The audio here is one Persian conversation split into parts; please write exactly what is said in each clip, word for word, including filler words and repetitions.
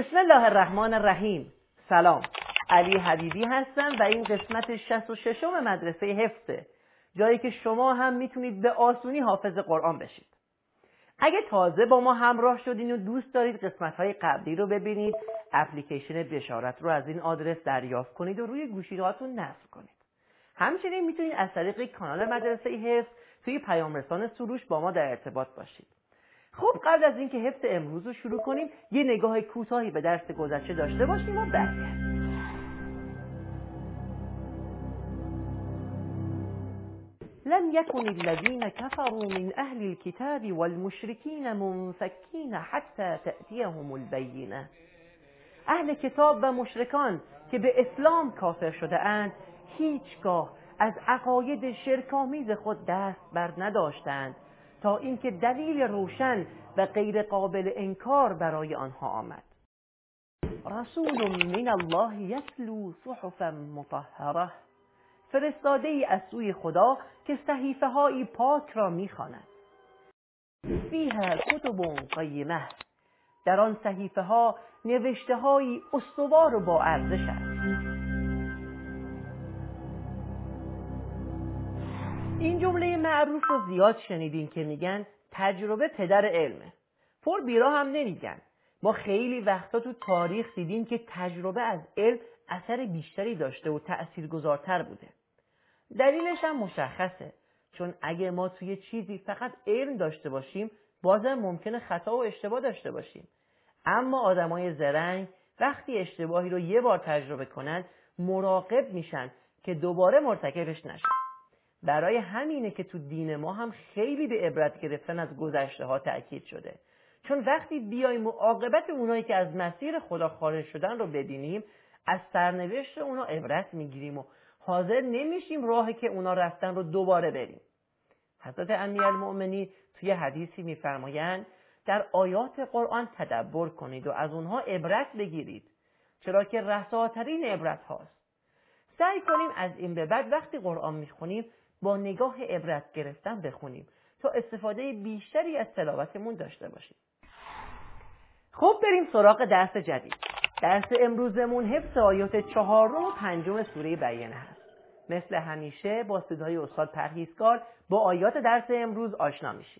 بسم الله الرحمن الرحیم. سلام، علی حبیبی هستم و این قسمت شصت و ششم مدرسه حفظه، جایی که شما هم میتونید به آسونی حافظ قرآن بشید. اگه تازه با ما همراه شدین و دوست دارید قسمت‌های قبلی رو ببینید، اپلیکیشن بشارت رو از این آدرس دریافت کنید و روی گوشی‌هاتون نصب کنید. همچنین میتونید از طریق کانال مدرسه حفظ توی پیام رسان سروش با ما در ارتباط باشید. خب قبل از اینکه حفظ امروز رو شروع کنیم، یه نگاه کوتاهی به درس گذشته داشته باشیم و برگردیم. لم يكن الذين كفروا من أهل الكتاب والمشركين منفكين حتى تأتيهم البينة. اهل کتاب و مشرکان که به اسلام کافر شده اند هیچگاه از عقاید شرک‌آمیز خود دست بر نداشتند تا اینکه دلیل روشن و غیر قابل انکار برای آنها آمد. رسول من الله یتلو صحفا مطهره، فرستاده ای از سوی خدا که صحیفه هایی پاک را می‌خواند. فیها کتب قیمه، در آن صحیفه ها نوشته هایی استوار و با ارزش است. این جمله معروف رو زیاد شنیدین که میگن تجربه پدر علمه. پر بیرا هم نمیگن. ما خیلی وقتا تو تاریخ دیدیم که تجربه از علم اثر بیشتری داشته و تأثیرگذارتر بوده. دلیلش هم مشخصه، چون اگه ما توی چیزی فقط علم داشته باشیم بازم ممکنه خطا و اشتباه داشته باشیم. اما آدمای زرنگ وقتی اشتباهی رو یه بار تجربه کنن مراقب میشن که دوباره مرتکبش نشن. برای همینه که تو دین ما هم خیلی به عبرت گرفتن از گذشته ها تأکید شده، چون وقتی بیایم عاقبت اونایی که از مسیر خدا خارج شدن رو ببینیم از سرنوشت اونا عبرت میگیریم و حاضر نمیشیم راهی که اونا رفتن رو دوباره بریم. حضرت امیرالمؤمنین توی حدیثی میفرمایند در آیات قرآن تدبر کنید و از اونها عبرت بگیرید، چرا که رساترین عبرت هاست. سعی کنیم از این به بعد وقتی قرآن میخونیم با نگاه عبرت گرفتن بخونیم تا استفاده بیشتری از تلاوتمون داشته باشیم. خب بریم سراغ درس جدید. درس امروزمون حفظ آیات چهارم و پنجم سوره بینه هست. مثل همیشه با صدای استاد پرهیزکار با آیات درس امروز آشنا میشیم.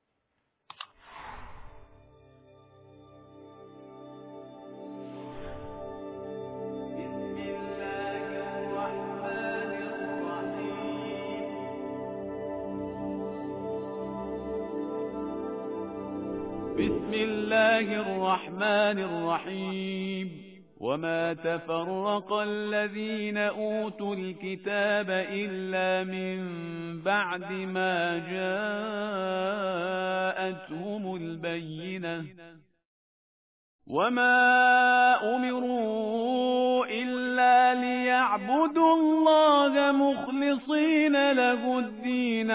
بسم الله الرحمن الرحيم وما تفرق الذين أوتوا الكتاب إلا من بعد ما جاءتهم البينة وما أمروا إلا ليعبدوا الله مخلصين له الدين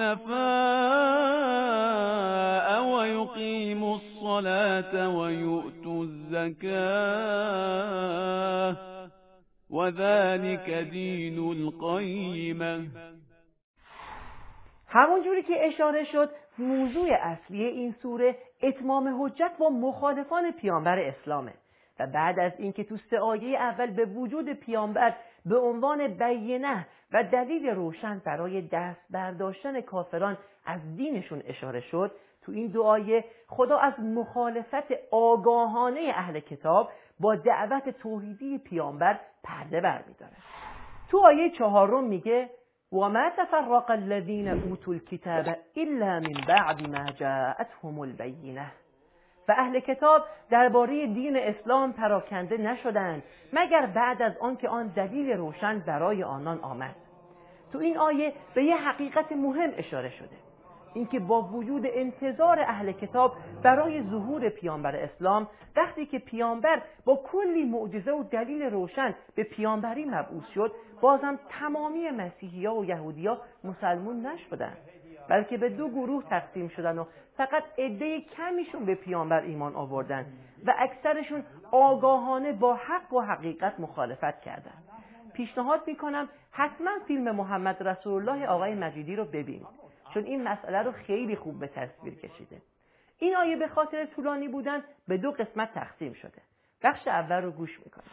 حنفاء ويقيموا الصلاة ويؤتوا الزكاة وذلك دين القيمة. همون جوری که اشاره شد، موضوع اصلی این سوره اتمام حجت با مخالفان پیامبر اسلامه و بعد از اینکه تو سه آیه اول به وجود پیامبر به عنوان بینه و دلیل روشن برای دست برداشتن کافران از دینشون اشاره شد، تو این دو آیه خدا از مخالفت آگاهانه اهل کتاب با دعوت توحیدی پیامبر پرده برمی‌داره. تو آیه چهارم میگه وما تفرق الذين اوتوا الكتاب الا من بعد ما جاءتهم البینه، و اهل کتاب درباره دین اسلام پراکنده نشدند مگر بعد از آن که آن دلیل روشن برای آنان آمد. تو این آیه به یه حقیقت مهم اشاره شده، اینکه با وجود انتظار اهل کتاب برای ظهور پیامبر اسلام، وقتی که پیامبر با کلی معجزه و دلیل روشن به پیامبری مبعوث شد، بازم تمامی مسیحی‌ها و یهودی‌ها مسلمون نشدند، بلکه به دو گروه تقسیم شدن و فقط عده کمیشون به پیامبر ایمان آوردن و اکثرشون آگاهانه با حق و حقیقت مخالفت کردند. پیشنهاد میکنم حتما فیلم محمد رسول الله آقای مجیدی رو ببینید، چون این مسئله رو خیلی خوب به تصویر کشیده. این آیه به خاطر طولانی بودن به دو قسمت تقسیم شده. بخش اول رو گوش میکنیم.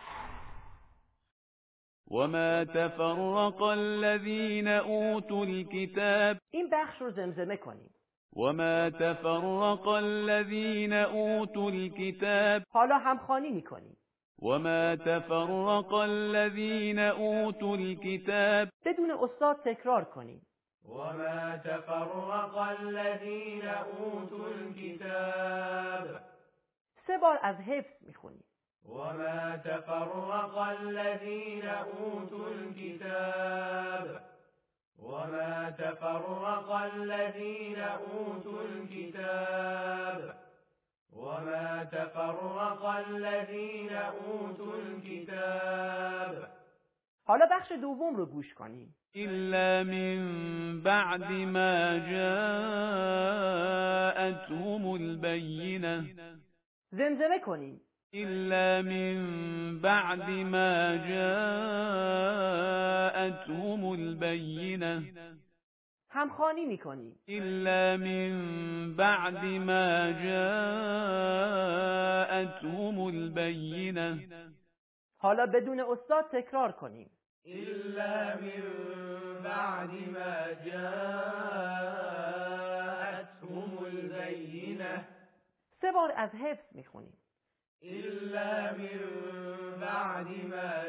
وما تفرق الذين أوتوا الكتاب این بخش رو زمزمه کنیم. وما تفرق الذين أوتوا الكتاب حالا همخوانی میکنیم. وما تفرق الذين أوتوا الكتاب بدون استاد تکرار کنیم. وما تفرق الذين أوتوا الكتاب سه بار از حفظ میخونیم. وما تفرق الذين أوتوا الكتاب وما تفرق الذين أوتوا الكتاب وما تفرق الذين أوتوا الكتاب. حالا بخش دوم رو گوش کنیم. إلا من بعد ما جاءتهم البينة زمزمه کنیم. إلا من بعد ما جاءتهم البينة همخوانی میکنیم. إلا من بعد ما جاءتهم البينة. حالا بدون استاد تکرار کنیم. إلا من بعد ما جاءتهم البينة. سه بار از حفظ میخونیم. إلا من بعد ما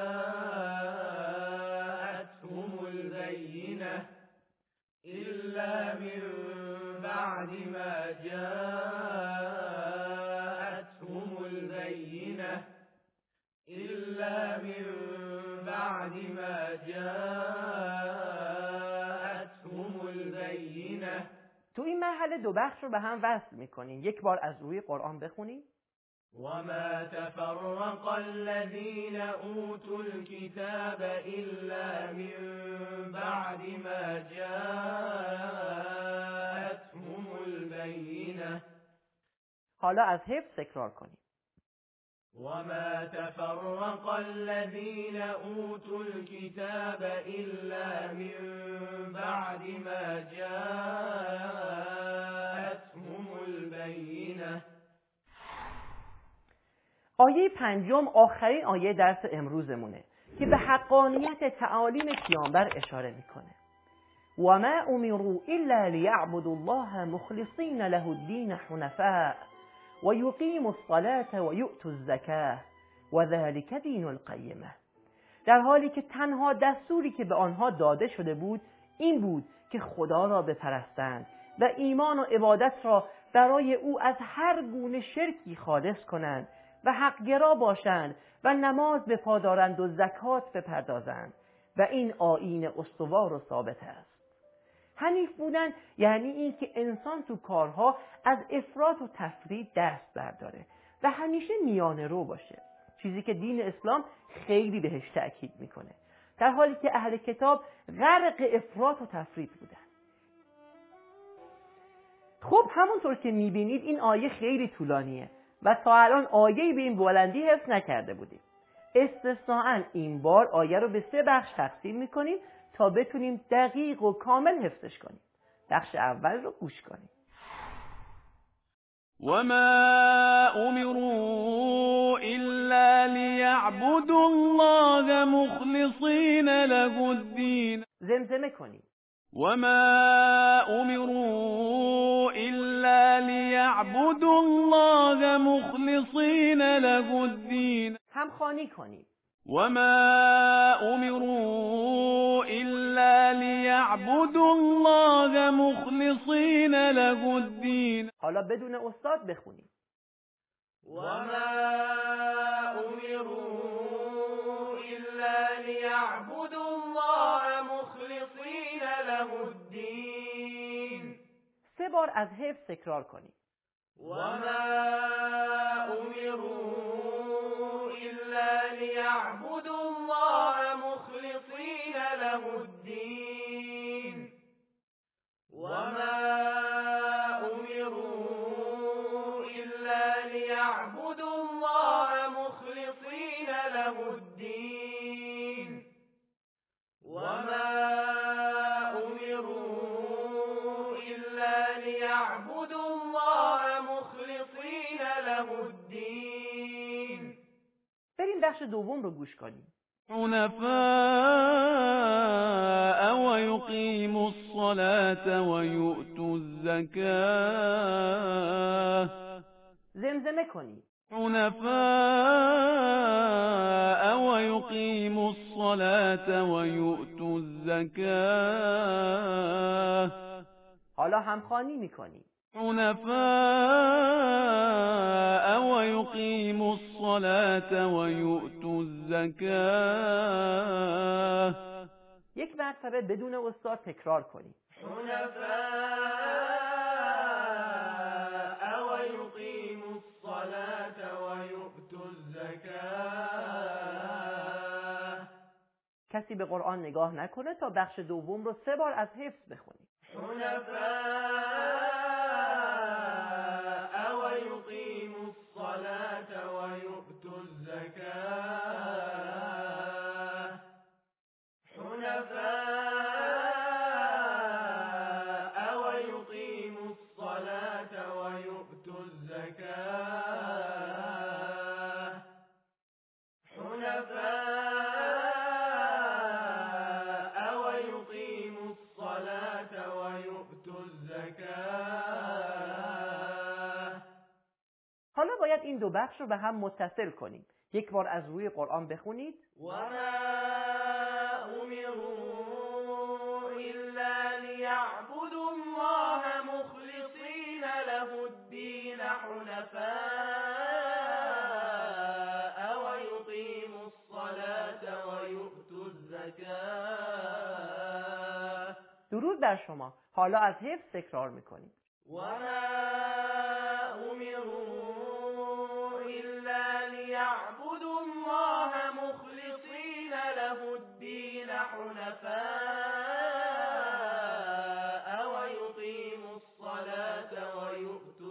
جاءتهم البينة إلا من بعد ما جاءتهم البينة إلا من بعد ما جاءتهم البينة. تو این مرحله دو بخش رو به هم وصل میکنیم. یک بار از روی قرآن بخونیم. وما تفرق الذين أوتوا الكتاب إلا من بعد ما جاءتهم البينة. حالا از حفظ تکرار کنیم. وما تفرق الذين أوتوا الكتاب إلا من بعد ما جاءتهم البينة. آیه پنجم آخرین آیه درس امروزمونه که به حقانیت تعالیم پیامبر اشاره میکنه. و ما امروا الا لیعبدوا الله مخلصین له الدین حنفاء و یقیموا الصلاة و یؤتوا الزکاة و ذلک دین القیمه. در حالی که تنها دستوری که به آنها داده شده بود این بود که خدا را بپرستند و ایمان و عبادت را برای او از هر گونه شرکی خالص کنند و حقگرا باشند و نماز بپادارند و زکات بپردازند و این آیین استوار و ثابت است. حنیف بودن یعنی این که انسان تو کارها از افراط و تفرید دست برداره و همیشه میانه رو باشه، چیزی که دین اسلام خیلی بهش تأکید میکنه، در حالی که اهل کتاب غرق افراط و تفرید بودن. خب همونطور که میبینید این آیه خیلی طولانیه و تا الان آیه‌ای به این بلندی حفظ نکرده بودیم. استثناءً این بار آیه رو به سه بخش تقسیم میکنیم تا بتونیم دقیق و کامل حفظش کنیم. بخش اول رو گوش کنیم. وما أمروا إلا ليعبدوا الله مخلصين له الدين زمزمه کنیم. وما أمروا إلا ليعبدوا الله مخلصين له الدين همخوانی کنیم. وما أمروا إلا ليعبدوا الله مخلصين له الدين. حالا بدون استاد بخونیم. وما أمروا إلا ليعبدوا الله مخلصين له الدين. سه بار از حفظ تکرار کنیم. وما أمروا إلا ليعبدوا الله مخلصين له الدين. وما أمروا إلا ليعبدوا الله مخلصين له الدين. وما أمروا إلا ليعبدوا الله مخلصين له الدين. بخش دوم رو گوش کنیم. حنفاء ويقيموا الصلاة ويؤتوا الزكاة زمزمه کنید. حنفاء ويقيموا الصلاة ويؤتوا الزكاة حالا همخوانی میکنید. حنفاء ويقيموا الصلاة ويؤتوا الزكاة یک مرتبه بدون استاد تکرار کنید. حنفاء ويقيموا الصلاة ويؤتوا الزكاة. کسی به قرآن نگاه نکنه تا بخش دوم رو سه بار از حفظ بخونید. حنفاء ويقيموا الصلاة ويؤتوا الزكاة. حنفاء ويقيموا الصلاة ويؤتوا الزكاة. حنفاء ويقيموا الصلاة ويؤتوا الزكاة. حالا باید این دو بخش رو به هم متصل کنید. یک بار از روی قرآن بخونید. وما أمروا إلا ليعبدوا الله مخلصين له الدين حنفاء ويقيموا الصلاة ويؤتوا الزكاة. درود بر شما. حالا از حفظ تکرار میکنید. وما أمروا إلا ليعبدوا الله مخلصين له الدين حنفاء ويقيموا الصلاة ويؤتوا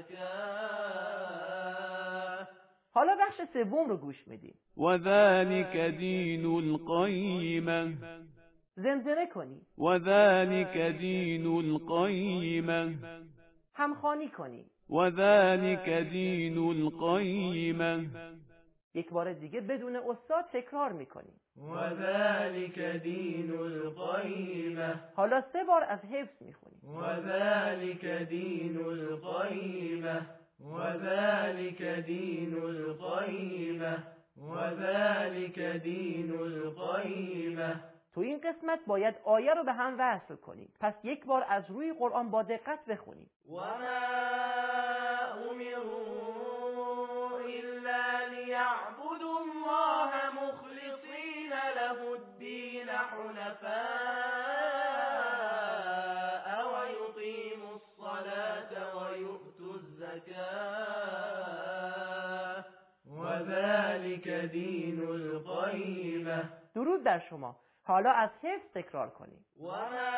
الزكاة. حالا بخش سوم رو گوش میدید. وذلك دين القيمة زمزمه کنید. وذلك دين القيمة همخوانی کنید. وذلك دين القيمة یک بار دیگه بدون استاد تکرار میکنید. وذلك دين القيمة. حالا سه بار از حفظ میخونید. وذلك دين القيمة. وذلك دين القيمة. وذلك دين القيمة. تو این قسمت باید آیه رو به هم وصل کنید. پس یک بار از روی قرآن با دقت بخونید. وما أمروا إلا ليعبدوا الله مخلصين له الدين حنفاء ويقيموا الصلاة ويؤتوا الزكاة. وذلك دين القيمة. درود بر شما. حالا از حفظ تکرار کنید. وما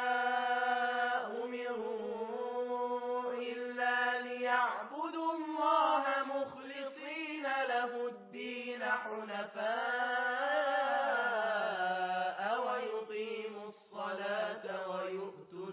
أمروا إلا ليعبدوا الله مخلصين له الدين حنفاء ويقيموا الصلاة ويؤتوا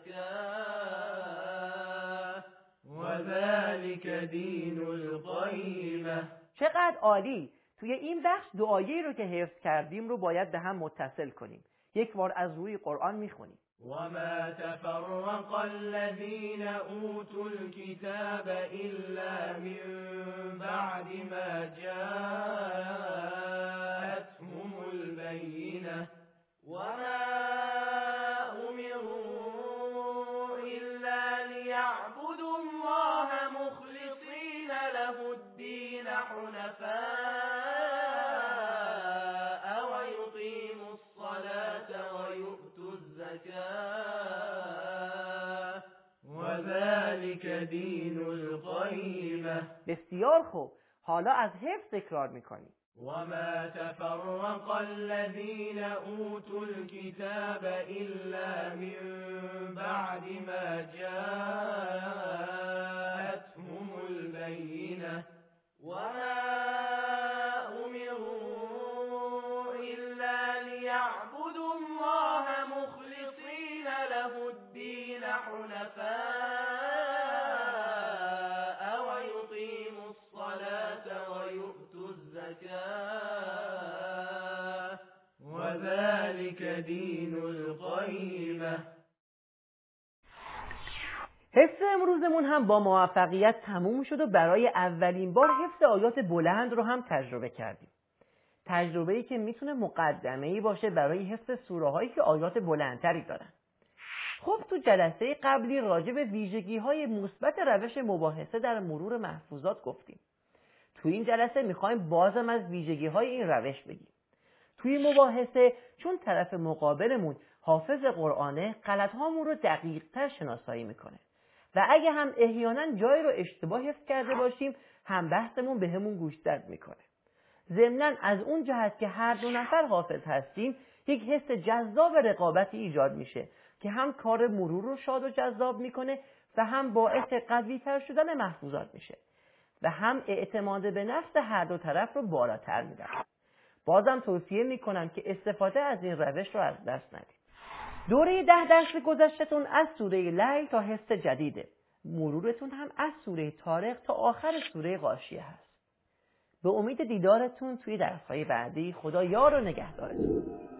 الزكاة. وذلك دين القيمة. چقدر عالی! توی این بخش دعایی رو که حفظ کردیم رو باید به هم متصل کنیم. یک بار از روی قرآن میخونیم. وما تفرق الذين أوتوا الكتاب إلا من بعد ما جاءتهم البينة. وما أمروا إلا ليعبدوا الله مخلصين له الدين حنفاء ويقيموا الصلاة ويؤتوا الزكاة. وذلك دين القيمة. بسیار خوب. حالا از حفظ تکرار میکنیم. وما تفرق الذين أوتوا الكتاب إلا من بعد ما جاءتهم البينة. وما أمروا إلا ليعبدوا الله مخلصين له الدين حنفاء ويقيموا الصلاة ويؤتوا الزكاة. دين القيمة. حفظ امروزمون هم با موفقیت تموم شد و برای اولین بار حفظ آیات بلند رو هم تجربه کردیم. تجربه‌ای که میتونه مقدمه‌ای باشه برای حفظ سوره‌هایی که آیات بلندتری دارن. خب تو جلسه قبلی راجع به ویژگی‌های مثبت روش مباحثه در مرور محفوظات گفتیم. تو این جلسه می‌خوایم بازم از ویژگی‌های این روش بگیم. توی مباحثه چون طرف مقابلمون حافظ قرآنه، غلط‌هامون رو دقیق‌تر شناسایی می‌کنه. و اگه هم احیانا جایی رو اشتباه حفظ کرده باشیم، هم بحثمون بهمون گوشزد میکنه. ضمناً از اون جهت که هر دو نفر حافظ هستیم، یک حس جذاب و رقابتی ایجاد میشه که هم کار مرور رو شاد و جذاب میکنه و هم باعث قوی‌تر شدن محفوظات میشه و هم اعتماد به نفس هر دو طرف رو بالاتر میبره. بازم توصیه میکنم که استفاده از این روش رو از دست ندید. دوره ده درس گذشته‌تون از سوره لیل تا حفظ جدیده. مرورتون هم از سوره طارق تا آخر سوره غاشیه هست. به امید دیدارتون توی درس‌های بعدی. خدا یار و نگهدارتون.